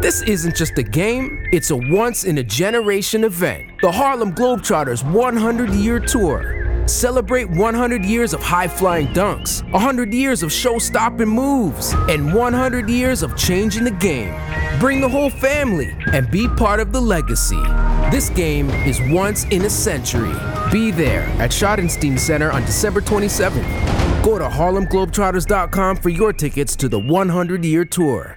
This isn't just a game, it's a once-in-a-generation event. The Harlem Globetrotters 100-year tour. Celebrate 100 years of high-flying dunks, 100 years of show-stopping moves, and 100 years of changing the game. Bring the whole family and be part of the legacy. This game is once in a century. Be there at Schottenstein Center on December 27th. Go to HarlemGlobetrotters.com for your tickets to the 100-year tour.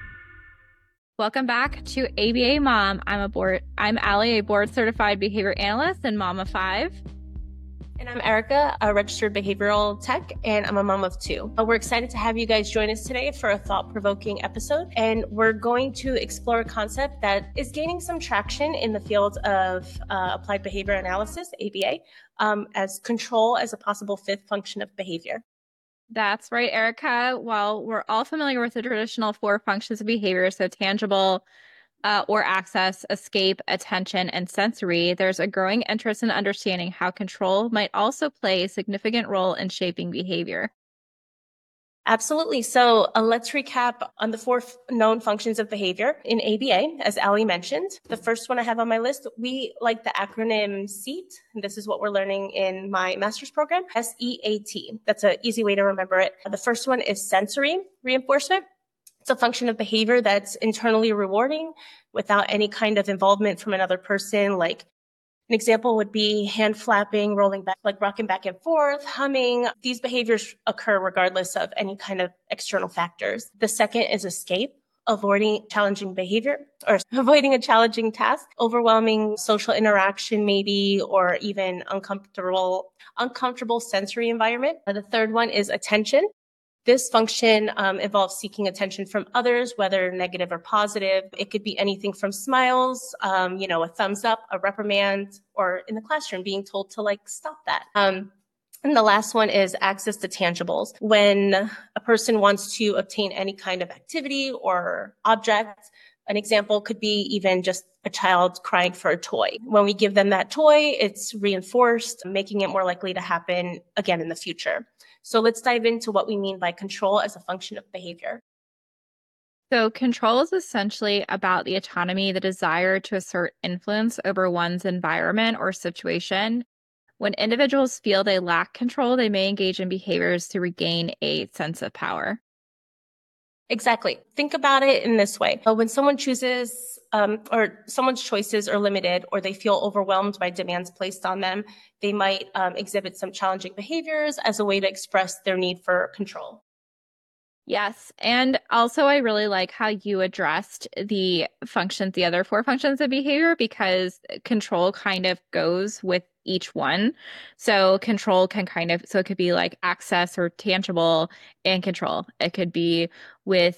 Welcome back to ABA Mom. I'm Allie, a board-certified behavior analyst and mom of 5. And I'm Erica, a registered behavioral tech, and I'm a mom of 2. We're excited to have you guys join us today for a thought-provoking episode. And we're going to explore a concept that is gaining some traction in the field of applied behavior analysis, ABA, as control as a possible 5th function of behavior. That's right, Erica. While we're all familiar with the traditional 4 functions of behavior, so tangible or access, escape, attention, and sensory, there's a growing interest in understanding how control might also play a significant role in shaping behavior. Absolutely. So let's recap on the 4 known functions of behavior in ABA, as Allie mentioned. The first one I have on my list, we like the acronym SEAT. This is what we're learning in my master's program, SEAT. That's an easy way to remember it. The first one is sensory reinforcement. It's a function of behavior that's internally rewarding without any kind of involvement from another person. Like an example would be hand flapping, rolling back, like rocking back and forth, humming. These behaviors occur regardless of any kind of external factors. The second is escape, avoiding challenging behavior or avoiding a challenging task, overwhelming social interaction maybe, or even uncomfortable sensory environment. The third one is attention. This function involves seeking attention from others, whether negative or positive. It could be anything from smiles, a thumbs up, a reprimand, or in the classroom being told to stop that. And the last one is access to tangibles. When a person wants to obtain any kind of activity or object, an example could be even just a child crying for a toy. When we give them that toy, it's reinforced, making it more likely to happen again in the future. So let's dive into what we mean by control as a function of behavior. So control is essentially about the autonomy, the desire to assert influence over one's environment or situation. When individuals feel they lack control, they may engage in behaviors to regain a sense of power. Exactly. Think about it in this way. When someone chooses or someone's choices are limited or they feel overwhelmed by demands placed on them, they might exhibit some challenging behaviors as a way to express their need for control. Yes. And also, I really like how you addressed the other 4 functions of behavior, because control kind of goes with each one. So control can so it could be like access or tangible and control. It could be with,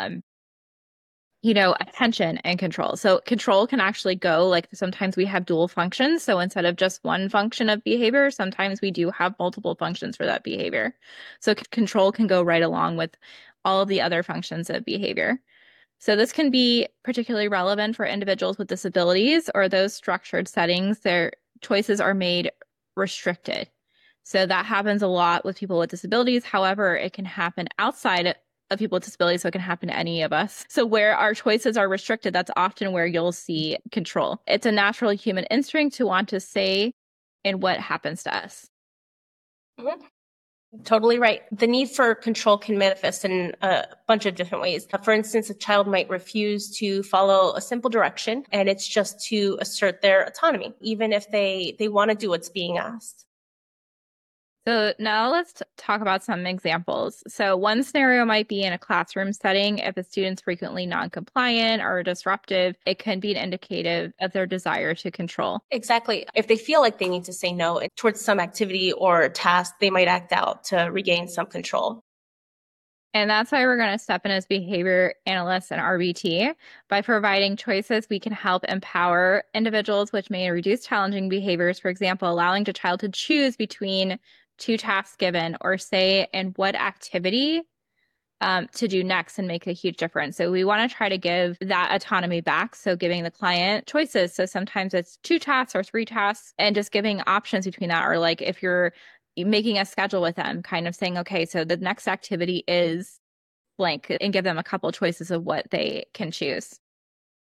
attention and control. So control can actually go, sometimes we have dual functions. So instead of just one function of behavior, sometimes we do have multiple functions for that behavior. So control can go right along with all of the other functions of behavior. So this can be particularly relevant for individuals with disabilities or those structured settings. Their choices are made restricted. So that happens a lot with people with disabilities. However, it can happen outside of people with disabilities, so it can happen to any of us. So where our choices are restricted, that's often where you'll see control. It's a natural human instinct to want to say in what happens to us. Mm-hmm. Totally right. The need for control can manifest in a bunch of different ways. For instance, a child might refuse to follow a simple direction, and it's just to assert their autonomy, even if they want to do what's being asked. So now let's talk about some examples. So one scenario might be in a classroom setting. If a student's frequently non-compliant or disruptive, it can be an indicative of their desire to control. Exactly. If they feel like they need to say no towards some activity or task, they might act out to regain some control. And that's why we're going to step in as behavior analysts and RBT. By providing choices, we can help empower individuals, which may reduce challenging behaviors. For example, allowing the child to choose between 2 tasks given, or say in what activity to do next, and make a huge difference. So we want to try to give that autonomy back. So giving the client choices. So sometimes it's 2 tasks or 3 tasks, and just giving options between that. Or if you're making a schedule with them, kind of saying, okay, so the next activity is blank, and give them a couple choices of what they can choose.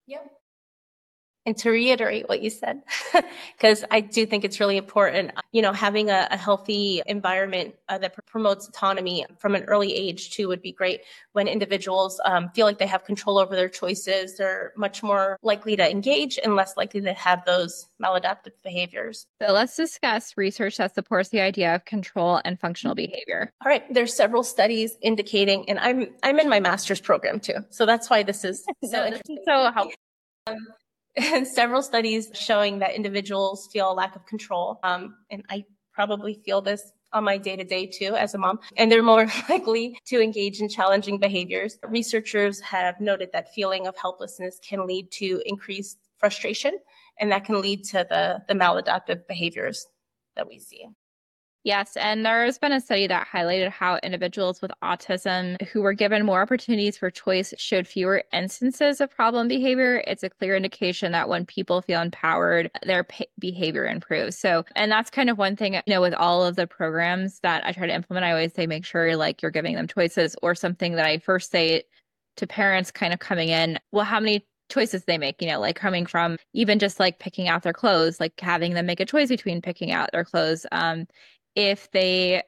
Yep. And to reiterate what you said, because I do think it's really important, having a healthy environment that promotes autonomy from an early age too would be great. When individuals feel like they have control over their choices, they're much more likely to engage and less likely to have those maladaptive behaviors. So let's discuss research that supports the idea of control and functional behavior. All right, there's several studies indicating, and I'm in my master's program too, so that's why this is so interesting. So helpful. And several studies showing that individuals feel a lack of control. And I probably feel this on my day-to-day too as a mom, and they're more likely to engage in challenging behaviors. Researchers have noted that feeling of helplessness can lead to increased frustration, and that can lead to the maladaptive behaviors that we see. Yes, and there's been a study that highlighted how individuals with autism who were given more opportunities for choice showed fewer instances of problem behavior. It's a clear indication that when people feel empowered, their behavior improves. So, and that's kind of one thing, with all of the programs that I try to implement, I always say make sure you're giving them choices, or something that I first say to parents kind of coming in, well, how many choices they make, like coming from even just like picking out their clothes, like having them make a choice between picking out their clothes. If they,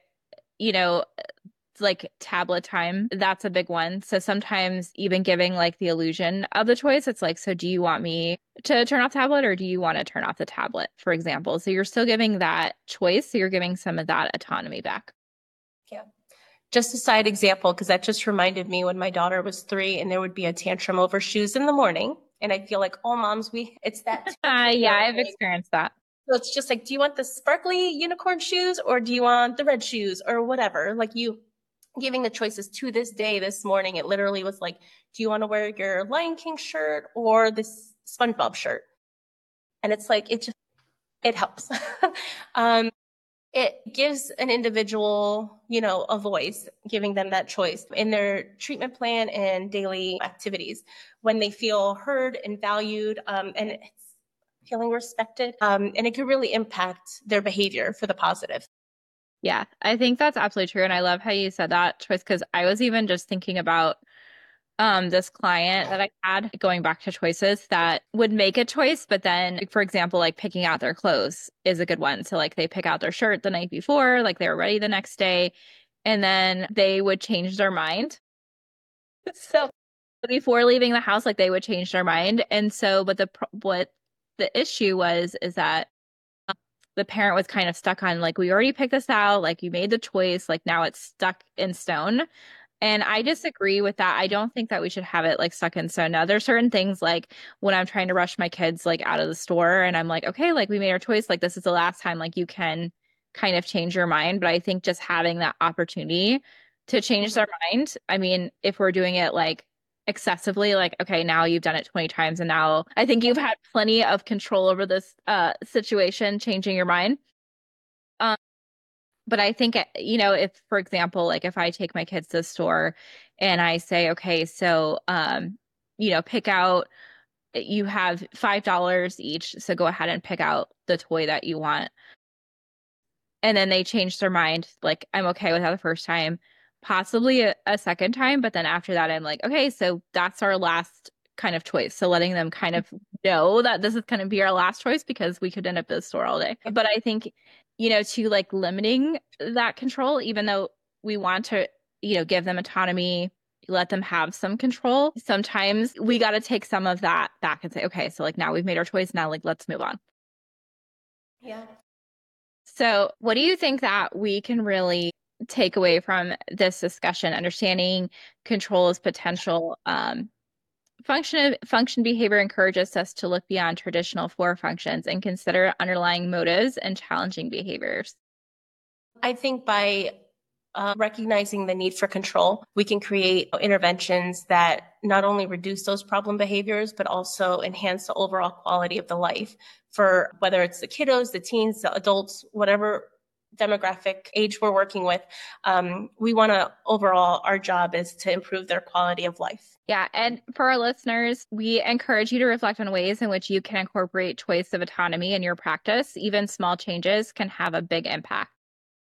like tablet time, that's a big one. So sometimes even giving like the illusion of the choice, it's like, so do you want me to turn off tablet, or do you want to turn off the tablet, for example? So you're still giving that choice. So you're giving some of that autonomy back. Yeah. Just a side example, because that just reminded me when my daughter was 3 and there would be a tantrum over shoes in the morning. And I feel like all moms, it's that. Yeah, I've experienced that. So it's just like, do you want the sparkly unicorn shoes, or do you want the red shoes, or whatever? Like, you giving the choices to this day, this morning, it literally was like, do you want to wear your Lion King shirt or this SpongeBob shirt? And it's like, it helps. It gives an individual, a voice, giving them that choice in their treatment plan and daily activities when they feel heard and valued, and it's feeling respected. And it could really impact their behavior for the positive. Yeah, I think that's absolutely true. And I love how you said that choice, because I was even just thinking about this client that I had, going back to choices, that would make a choice, but then, for example, like picking out their clothes is a good one. So like they pick out their shirt the night before, like they were ready the next day, and then they would change their mind. So before leaving the house, like they would change their mind. And so, but what the issue is that the parent was kind of stuck on, like, we already picked this out, like you made the choice, like now it's stuck in stone. And I disagree with that. I don't think that we should have it like stuck in stone. Now, there's certain things, like when I'm trying to rush my kids like out of the store and I'm like, okay, like we made our choice, like this is the last time, like you can kind of change your mind. But I think just having that opportunity to change their mind, I mean, if we're doing it like excessively, like, okay, now you've done it 20 times and now I think you've had plenty of control over this situation, changing your mind. But I think, if, for example, like if I take my kids to the store and I say, okay, so, pick out, you have $5 each, so go ahead and pick out the toy that you want. And then they change their mind, like I'm okay with that the first time, possibly a second time. But then after that, I'm like, okay, so that's our last kind of choice. So letting them kind of know that this is going to be our last choice, because we could end up at the store all day. But I think, to like limiting that control, even though we want to, give them autonomy, let them have some control, sometimes we got to take some of that back and say, okay, so like now we've made our choice, now like let's move on. Yeah. So what do you think that we can really take away from this discussion, understanding control as potential? Function behavior encourages us to look beyond traditional 4 functions and consider underlying motives and challenging behaviors. I think by recognizing the need for control, we can create interventions that not only reduce those problem behaviors, but also enhance the overall quality of the life for whether it's the kiddos, the teens, the adults, whatever demographic age we're working with. We want to, overall, our job is to improve their quality of life. Yeah. And for our listeners, we encourage you to reflect on ways in which you can incorporate choice of autonomy in your practice. Even small changes can have a big impact.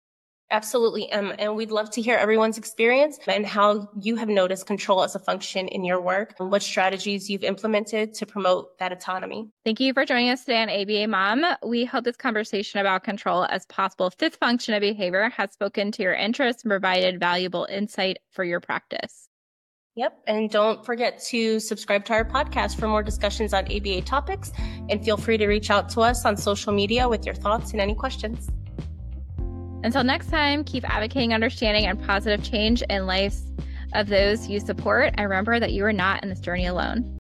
Absolutely. And we'd love to hear everyone's experience and how you have noticed control as a function in your work and what strategies you've implemented to promote that autonomy. Thank you for joining us today on ABA Mom. We hope this conversation about control as possible fifth function of behavior has spoken to your interests and provided valuable insight for your practice. Yep. And don't forget to subscribe to our podcast for more discussions on ABA topics. And feel free to reach out to us on social media with your thoughts and any questions. Until next time, keep advocating understanding and positive change in lives of those you support. And remember that you are not in this journey alone.